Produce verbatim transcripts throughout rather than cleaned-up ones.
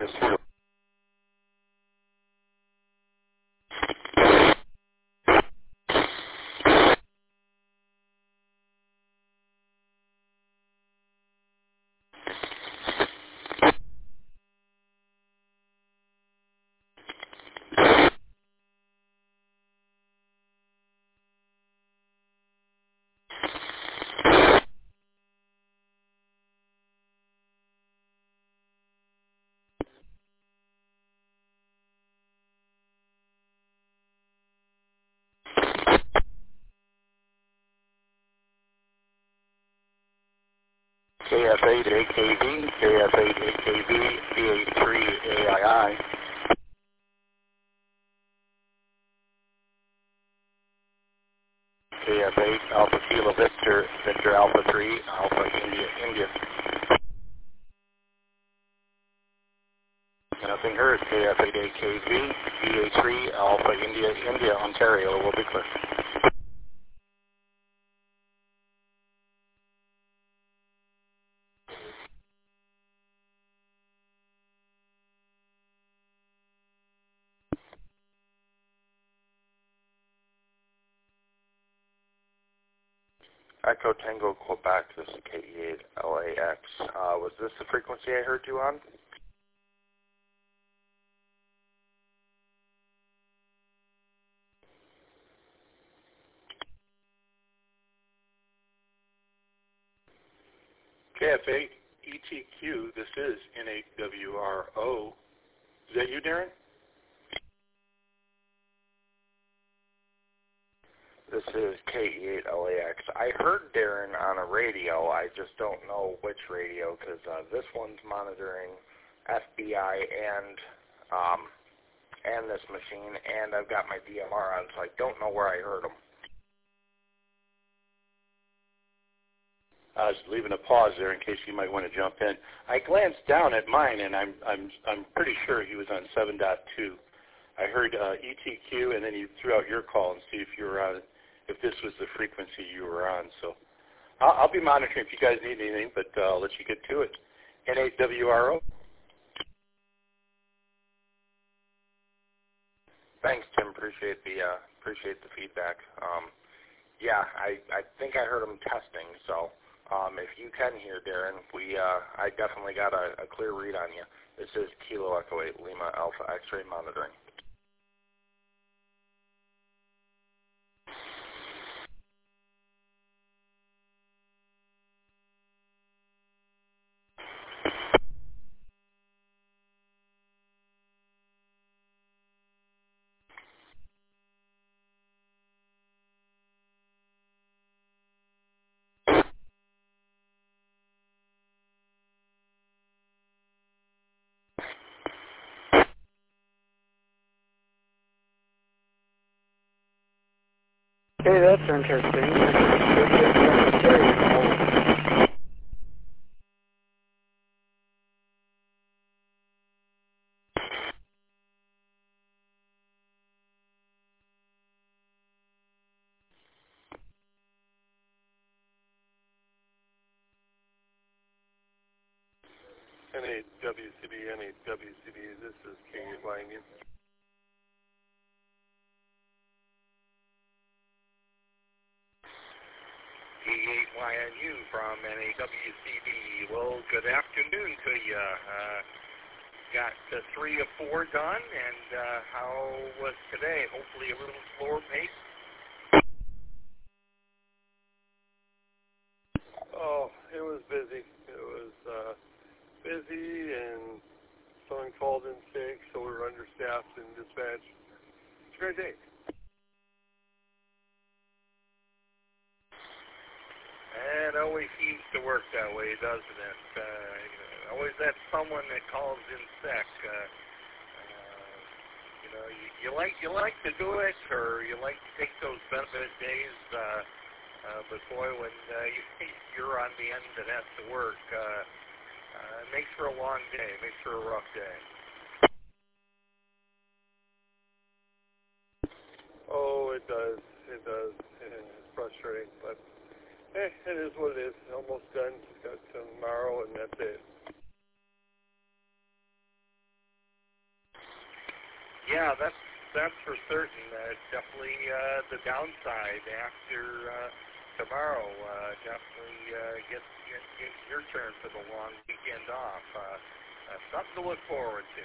Officer. K F eight A K V, K F eight A K V, B eight three A I I. K F eight Alpha Kilo Victor, Victor Alpha three, Alpha India, India. Nothing heard. K F eight A K V, B eight three Alpha India, India, Ontario will be clear. Echo Tango Quebec, this is K E eight L A X. Uh, was this the frequency I heard you on? K F eight E T Q, this is N eight W R O. Is that you, Darren? This is K E eight L A X. I heard Darren on a radio. I just don't know which radio because uh, this one's monitoring F B I and um, and this machine, and I've got my D M R on, so I don't know where I heard him. I was leaving a pause there in case you might want to jump in. I glanced down at mine, and I'm I'm I'm pretty sure he was on seven point two. I heard uh, E T Q, and then you threw out your call and see if you were on, if this was the frequency you were on. So I'll, I'll be monitoring if you guys need anything, but uh, I'll let you get to it. N eight W R O. Thanks, Tim. Appreciate the uh, appreciate the feedback. Um, yeah, I I think I heard him testing. So um, if you can hear Darren, we uh, I definitely got a, a clear read on you. This is Kilo Echo eight Lima Alpha X-ray monitoring. Hey, that's interesting. N eight W C B, N eight W C B, this is K eight Y N U. K eight Y N U from N A W C B. Well, good afternoon to you. Uh, got uh, three of four done, and uh, how was today? Hopefully a little slower pace. Oh, it was busy. It was uh, busy, and someone called in sick, so we were understaffed in dispatch. It's a great day. It always seems to work that way, doesn't it? Uh, always that someone that calls in sick. Uh, uh, you know, you, you like you like to do it, or you like to take those benefit days. Uh, uh, but boy, when uh, you, you're on the end that has to work, uh, uh, it makes for a long day. It makes for a rough day. Oh, it does. It does. It's frustrating, but eh, it is what it is. Almost done. Just got tomorrow, and that's it. Yeah, that's that's for certain. Uh, definitely uh, the downside after uh, tomorrow. Uh, definitely uh, get, get get your turn for the long weekend off. Uh, uh, something to look forward to.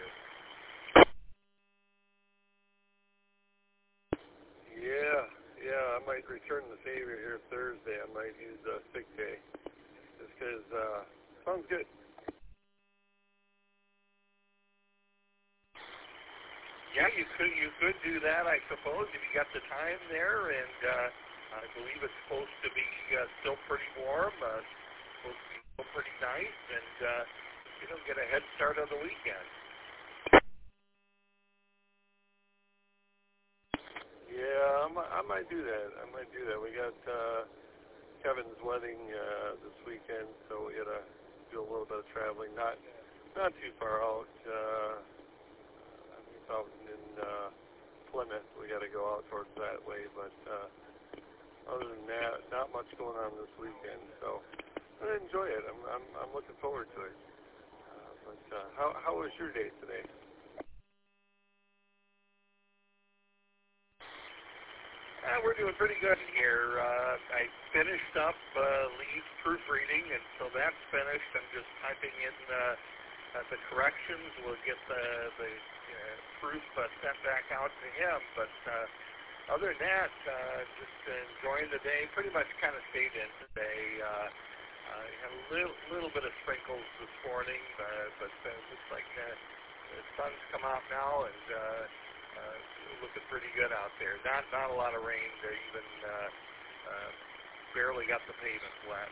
Yeah, yeah. I might return the favor here Thursday. I might use a sick day, just because uh, sounds good. Yeah, you could you could do that, I suppose, if you got the time there. And uh, I believe it's supposed to be uh, still pretty warm, uh, supposed to be still pretty nice, and uh, you know, get a head start on the weekend. Yeah, I might, I might do that. I might do that. We got uh, Kevin's wedding uh, this weekend, so we gotta do a little bit of traveling. Not not too far out. Uh, I think it's out in uh, Plymouth. We gotta go out towards that way, but uh, other than that, not much going on this weekend. So I enjoy it. I'm I'm, I'm looking forward to it. Uh, but uh, how how was your day today? Uh, we're doing pretty good here. Uh, I finished up uh, Lee's proofreading, and so that's finished. I'm just typing in uh, uh, the corrections. We'll get the, the uh, proof uh, sent back out to him. But uh, other than that, uh, just enjoying the day. Pretty much kind of stayed in today. Uh, uh, had a little, little bit of sprinkles this morning, uh, but uh, it looks like uh, the sun's come out now, and uh, Uh, looking pretty good out there. Not not a lot of rain. They even uh, uh, barely got the pavement wet.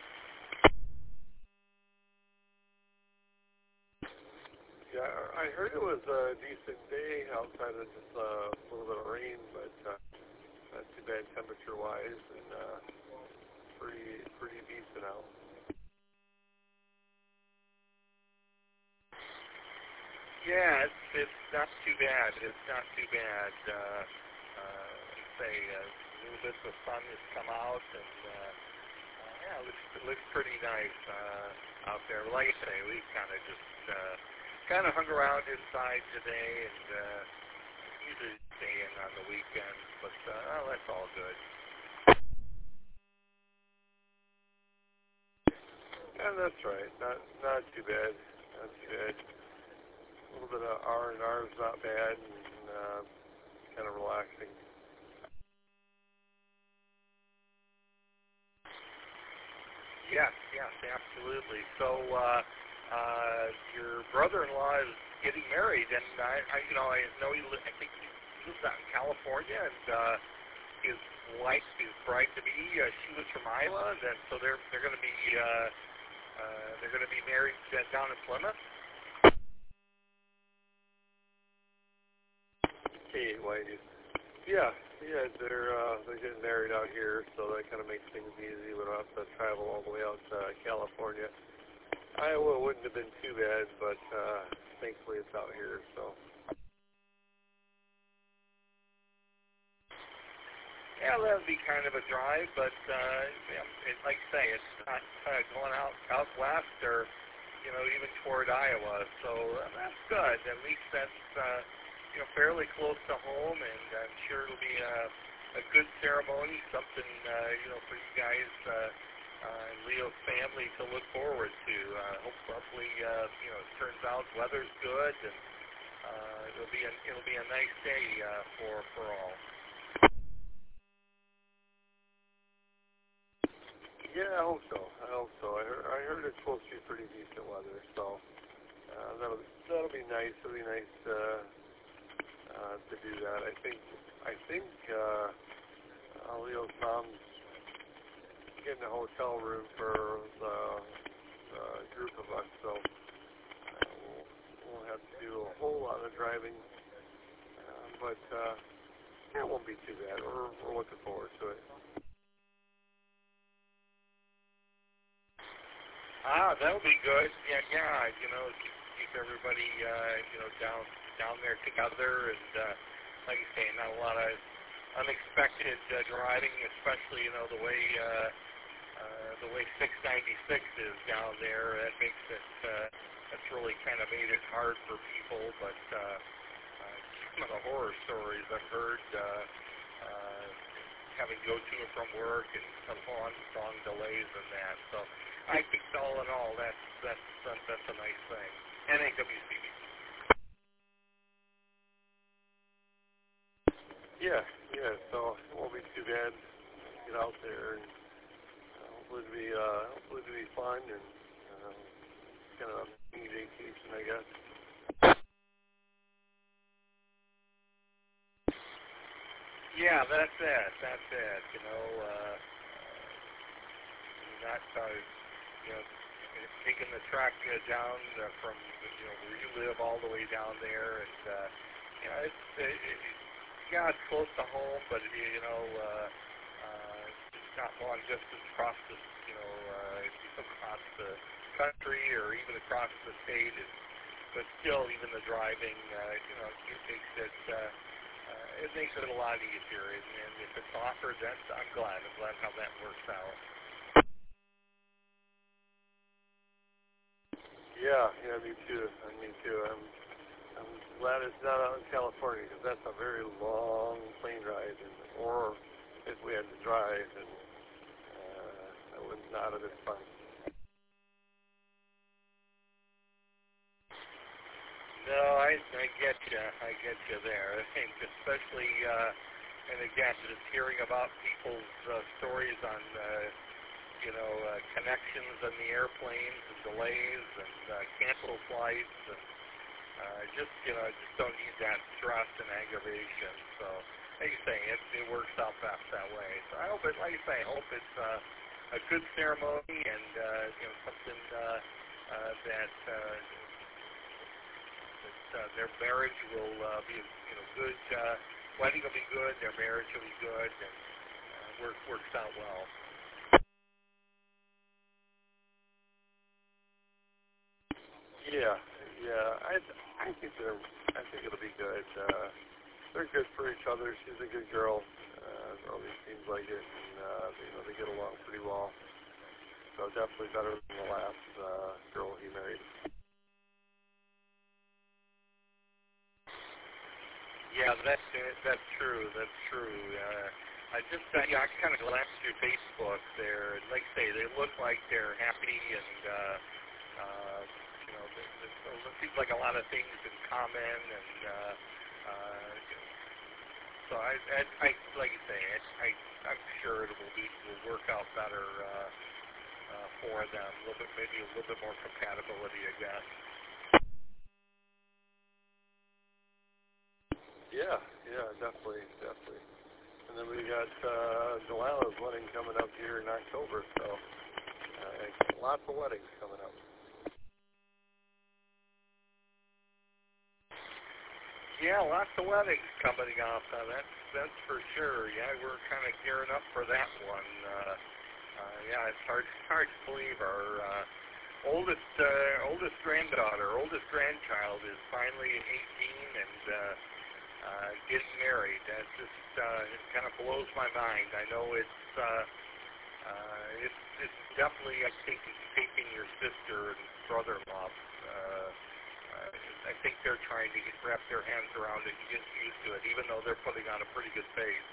Yeah, I heard it was a decent day outside of just uh, a little bit of rain, but uh, not too bad temperature-wise, and uh, pretty pretty decent out. Yeah, it's it's not too bad. It's not too bad. Uh, uh, say uh, a little bit of the sun has come out, and uh, uh, yeah, it looks it looks pretty nice uh, out there. Like I say, we kind of just uh, kind of hung around inside today, and uh, usually stay in on the weekends, but uh, well, that's all good. Yeah, that's right. Not not too bad. Not too bad. A little bit of R and R is not bad, and uh, kind of relaxing. Yes, yes, absolutely. So, uh, uh, your brother-in-law is getting married, and I, I you know, I know he, li- I think he lives out in California, and uh, his wife, his bride-to-be, uh, she was from Iowa, and so they're they're going to be uh, uh, they're going to be married uh, down in Plymouth. Hey, Whitey. Yeah, yeah, they're uh, they're getting married out here, so that kind of makes things easy. We don't have to travel all the way out to California. Iowa wouldn't have been too bad, but uh, thankfully it's out here. So Yeah, that would be kind of a drive, but uh, yeah, it, like I say, it's not uh, going out out west or you know even toward Iowa, so uh, that's good. At least that's uh, you know fairly close to home, and I'm sure it'll be a, a good ceremony, something uh, you know for you guys, uh, uh, and Leo's family to look forward to. Uh, hope, hopefully, uh, you know it turns out weather's good, and uh, it'll be a, it'll be a nice day uh, for for all. yeah, I hope so. I hope so. I heard, I heard it's supposed to be pretty decent weather, so uh, that'll that'll be nice. It'll be nice uh, uh, to do that. I think I think uh, uh, Leo's mom's getting a hotel room for the uh, group of us, so uh, we'll, we'll have to do a whole lot of driving, uh, but uh, it won't be too bad. We're, we're looking forward to it. Ah, that'll be good. Yeah, yeah. You know, keep, keep everybody, uh, you know, down down there together, and uh, like you say, not a lot of unexpected uh, driving, especially you know the way uh, uh, the way six ninety-six is down there. That makes it uh, that's really kind of made it hard for people, but uh, uh, some of the horror stories I've heard, uh, uh, having to go to and from work and some long, long delays and that. So I think all in all, that's that's that's, that's a nice thing. And A W C B. Yeah, yeah. So it won't be too bad. Get out there and uh, hopefully it'll be uh, hopefully it'll be fun and uh, kind of a mini vacation, I guess. Yeah, that's it. That's it. You know, uh, not uh, you know taking the truck uh, down uh, from you know where you live all the way down there, and uh, you know it's it, it, yeah it's close to home, but you know uh, uh, it's not long distance across the you know uh, across the country or even across the state. It's, but still, even the driving, uh, you know, it makes it. Uh, Uh, it makes it a lot easier, and, and if it's offered, that's, I'm glad. I'm glad how that works out. Yeah, yeah, me too. I me too. I'm, I'm glad it's not out in California because that's a very long plane ride, and, or if we had to drive, and uh, that would not have been fun. No, I, I get you. I get you there. I think especially, uh, and again, just hearing about people's uh, stories on, uh, you know, uh, connections on the airplanes and delays and uh, canceled flights, and uh, just, you know, I just don't need that stress and aggravation. So, like you say, it, it works out best that way. So I hope it, like you say, I hope it's uh, a good ceremony and, uh, you know, something uh, uh, that. Uh, Uh, their marriage will uh, be, you know, good. Uh, wedding will be good. Their marriage will be good, and uh, work works out well. Yeah, yeah. I I think they're. I think it'll be good. Uh, they're good for each other. She's a good girl. Uh, it always seems like it, and uh, you know they get along pretty well. So definitely better than the last uh, girl he married. Yeah, that's that's true. That's true. Uh, I just uh, yeah, I kind of glanced through Facebook there, and like I say, they look like they're happy, and uh, uh, you know, there, there it seems like a lot of things in common, and uh, uh, you know, so I, I, I like you say, I, I I'm sure it will be will work out better uh, uh, for them. A little bit, maybe a little bit more compatibility, I guess. Yeah, yeah, definitely, definitely. And then we got uh, Delilah's wedding coming up here in October, so uh, lots of weddings coming up. Yeah, lots of weddings coming up. Uh, that's that's for sure. Yeah, we're kind of gearing up for that one. Uh, uh, yeah, it's hard hard to believe our uh, oldest uh, oldest granddaughter, oldest grandchild is finally eighteen and. Uh, Uh, getting married. That just uh, it kind of blows my mind. I know it's uh, uh, it's it's definitely I think taking your sister and brother-in-law. Uh, uh, I think they're trying to get, wrap their hands around it and get used to it, even though they're putting on a pretty good face.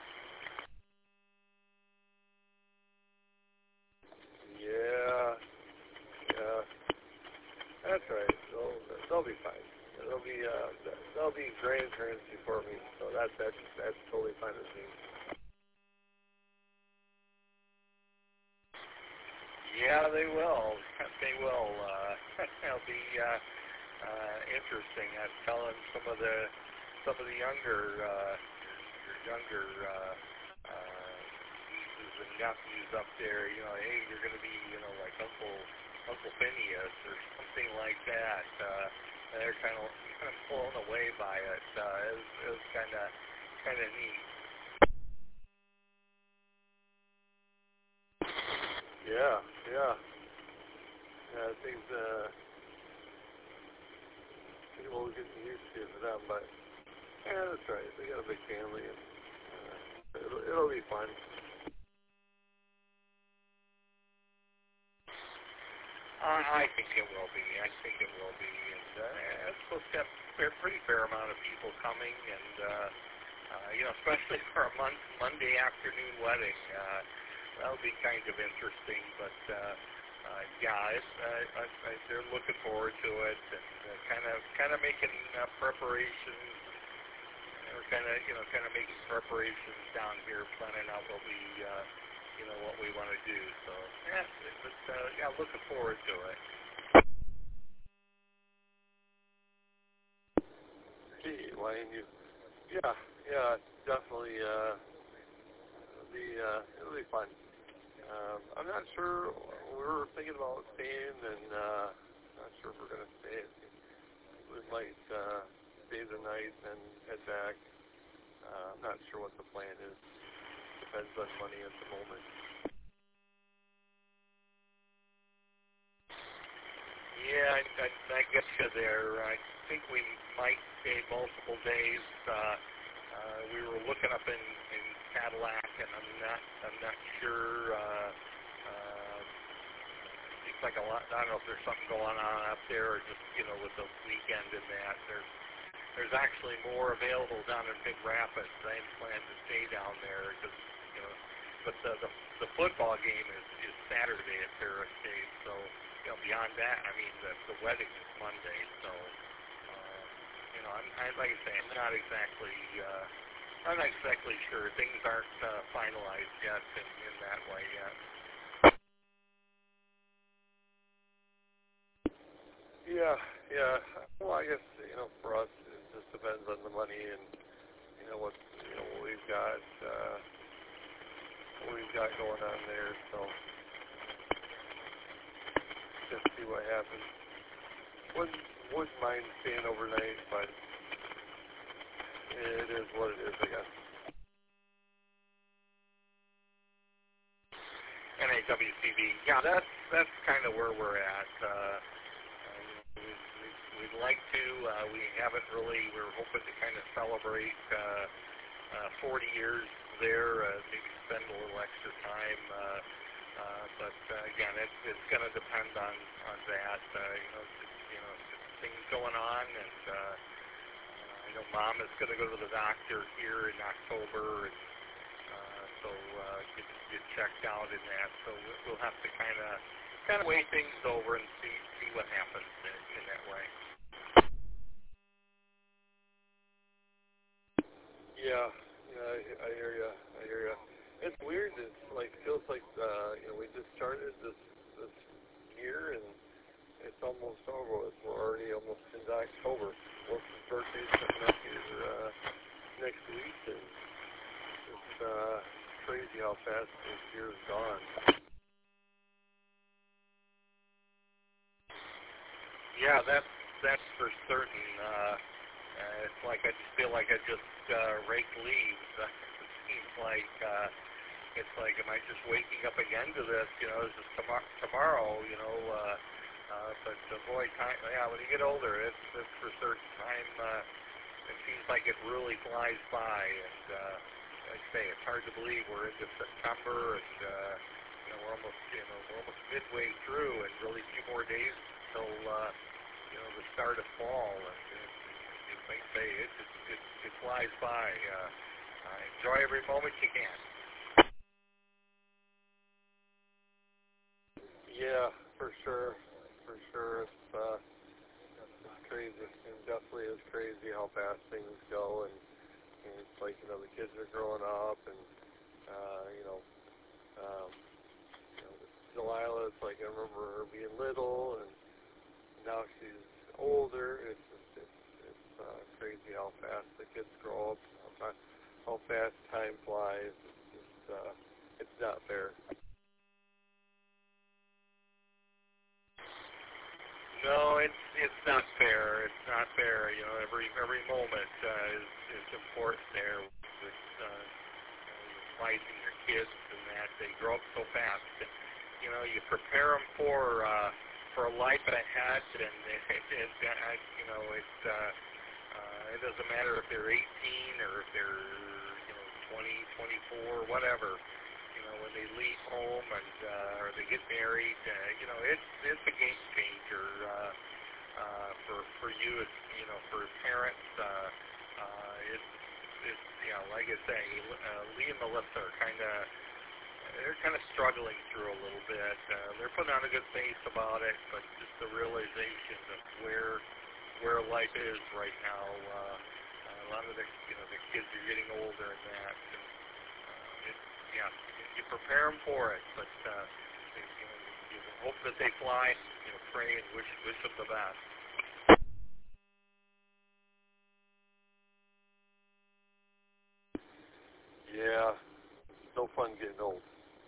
Yeah, yeah, that's right. They'll, they'll be fine. They'll be uh, they'll be grandparents before me, so that's that's that's totally fine with me. Yeah, they will. They will. Uh, it'll be uh, uh, interesting. I'm telling some of the some of the younger uh, your younger uh, uh, nieces and nephews up there. You know, hey, you're going to be, you know, like Uncle Uncle Phineas or something like that. Uh, and they're kind of kind of blown away by it. Uh, it was, it was kind of kind of neat. Yeah, yeah, yeah. Things uh, people will get used to for them, but yeah, that's right. They got a big family, and uh, it'll it'll be fun. Uh, I think it will be. I think it will be. And uh, it's supposed to have a pretty fair amount of people coming, and uh, uh, you know, especially for a mon- Monday afternoon wedding, uh, that'll be kind of interesting. But uh, uh, yeah, it's, uh, I, I, they're looking forward to it, and uh, kind of kind of making uh, preparations. We're kind of you know kind of making preparations down here, planning out what we. Uh, you know, what we want to do. So, yeah, but, uh, yeah, looking forward to it. Gee, Wayne, you, yeah, yeah, definitely, uh, it'll be, uh, it'll be fun. Um, I'm not sure, we were thinking about staying, and, uh, not sure if we're going to stay. We might, uh, stay the night and head back. Uh, I'm not sure what the plan is. Depends on money at the moment. Yeah, I, I, I get you there. I think we might stay multiple days. Uh, uh, we were looking up in, in Cadillac, and I'm not, I'm not sure. Uh, uh, seems like a lot. I don't know if there's something going on up there, or just you know with the weekend and that. There's, there's actually more available down in Big Rapids. I had planned to stay down there because you know, but the the, the football game is, is Saturday at Ferris State, so. You know, beyond that, I mean, the, the wedding is Monday, so, uh, you know, I'm, I, like I say, I'm not exactly, uh, I'm not exactly sure. Things aren't uh, finalized yet in, in that way yet. Yeah, yeah. Well, I guess, you know, for us, it just depends on the money and, you know, what, you know, what we've got, uh, what we've got going on there, so. Just see what happens. Wouldn't, wouldn't mind staying overnight, but it is what it is, I guess. N A W C B, yeah, that's that's kind of where we're at. Uh, we, we, we'd like to. Uh, we haven't really. We're hoping to kind of celebrate uh, uh, forty years there. Uh, maybe spend a little extra time. Uh, Uh, but uh, again, it, it's going to depend on on that. Uh, you know, just, you know, just things going on, and uh, uh, I know Mom is going to go to the doctor here in October, and uh, so uh, get get checked out in that. So we'll have to kind of kind of weigh things over and see see what happens in, in that way. Yeah, yeah, I, I hear you. I hear you. It's weird. It's like feels like uh, you know we just started this this year and it's almost over. With. We're already almost into October. Wilson's birthday's coming up here uh, next week, and it's uh, crazy how fast this year's gone. Yeah, that's that's for certain. Uh, uh, it's like I just feel like I just uh, raked leaves. It seems like. Uh, It's like, am I just waking up again to this? You know, is this tomorrow? Tomorrow, you know, uh, uh, but uh, boy, time. Yeah, when you get older, it's, it's for certain time. Uh, it seems like it really flies by, and uh, like I say, it's hard to believe we're into September, and uh, you know, we're almost, you know, we're almost midway through, and really a few more days until uh, you know the start of fall. And it, it, like I say, it it, it, it flies by. Uh, uh, enjoy every moment you can. Yeah, for sure, for sure. It's uh, it's crazy. It definitely is crazy how fast things go, and, and it's like you know the kids are growing up, and uh, you know, um, you know, Delilah. It's like I remember her being little, and now she's older. It's just, it's it's uh, crazy how fast the kids grow up, how, fa- how fast time flies. It's just uh, it's not fair. No, it's it's not fair. It's not fair. You know, every every moment uh, is is important there with uh, raising your kids and that they grow up so fast. You know, you prepare them for uh, for a life ahead, and it, it, it, uh, you know it uh, uh, it doesn't matter if they're eighteen or if they're you know twenty, twenty-four, whatever. You know, when they leave home and uh, or they get married, uh, you know, it's it's a game changer uh, uh, for for you, as, you know, for parents. Uh, uh, it's it's yeah, like I say, uh, Lee and Melissa are kind of they're kind of struggling through a little bit. Uh, they're putting on a good face about it, but just the realization of where where life is right now. Uh, a lot of the you know the kids are getting older and that. And, uh, it, yeah, you prepare them for it, but uh, you, know, you hope that they fly. You know, pray and wish wish them the best. Yeah, it's no fun getting old.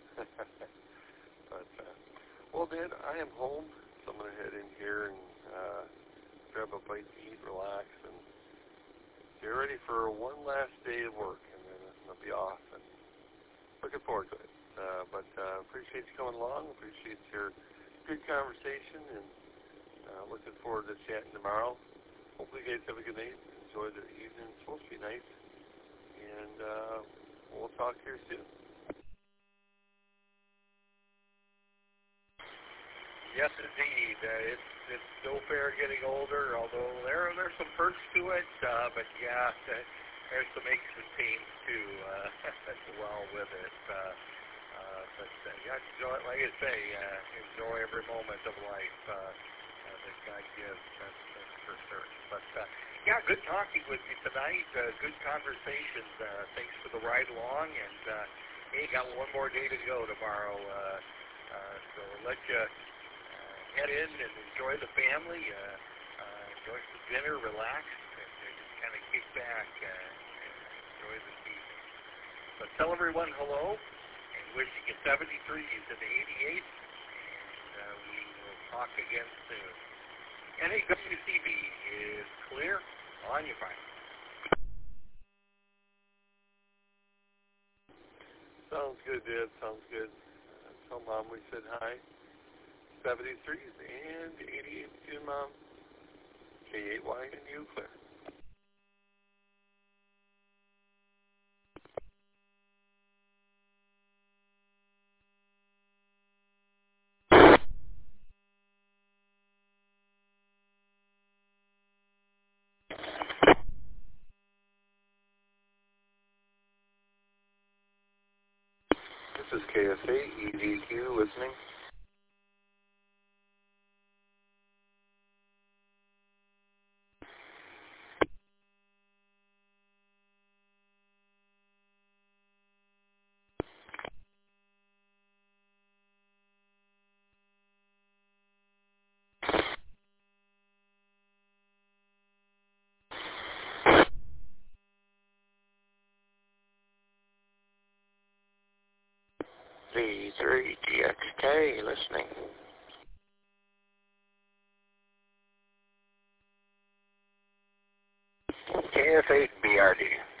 but uh, well, Dad, I am home, so I'm gonna head in here and uh, grab a bite to eat, relax, and get ready for one last day of work, and then I'll be off. And looking forward to it. Uh, but uh, appreciate you coming along. Appreciate your good conversation, and uh, looking forward to chatting tomorrow. Hopefully, you guys have a good night. Enjoy the evening. It's supposed to be nice, and uh, we'll talk here soon. Yes, indeed. Uh, it's it's no fair getting older, although there there's some perks to it. Uh, but yeah, there's some aches and pains too uh, as well with it. Uh, uh, but uh, yeah, enjoy, like I say, uh, enjoy every moment of life uh, uh, that God gives. That's, that's for certain. But uh, yeah, good talking with you tonight. Uh, good conversation. Uh, thanks for the ride along. And uh, hey, got one more day to go tomorrow. Uh, uh, so we'll let you. Head in and enjoy the family, uh, uh, enjoy some dinner, relax, and, and just kind of kick back uh, and enjoy the season. So tell everyone hello, and wishing you seventy-threes and eighty-eights, and uh, we will talk again soon. N A W C B is clear. On you, Brian. Sounds good, Dad. Sounds good. Uh, tell Mom we said hi. seventy-threes and eighty-eights to Mom. K eight Y and you, clear. This is K S A, E D Q, listening. V three G X K, listening. K F eight B R D.